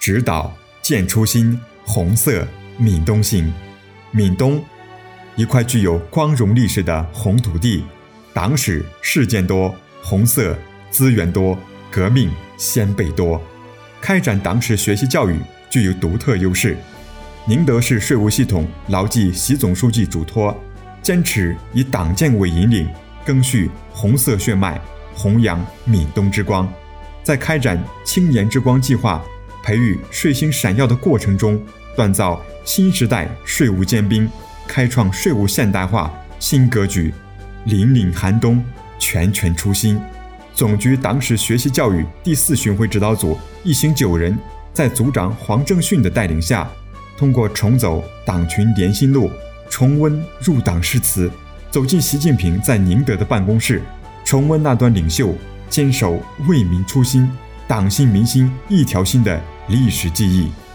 指导见初心，红色闽东行。闽东，一块具有光荣历史的红土地，党史事件多，红色资源多，革命先辈多，开展党史学习教育具有独特优势。宁德市税务系统牢记习总书记嘱托，坚持以党建为引领，赓续红色血脉，弘扬闽东之光。在开展青年之光计划，培育税星闪耀的过程中，锻造新时代税务尖兵，开创税务现代化新格局。凛凛寒冬，拳拳出新。总局党史学习教育第4巡回指导组一行9人，在组长黄正训的带领下，通过重走党群联心路，重温入党誓词，走进习近平在宁德的办公室，重温那段领袖坚守为民初心、党心民心一条心的历史记忆。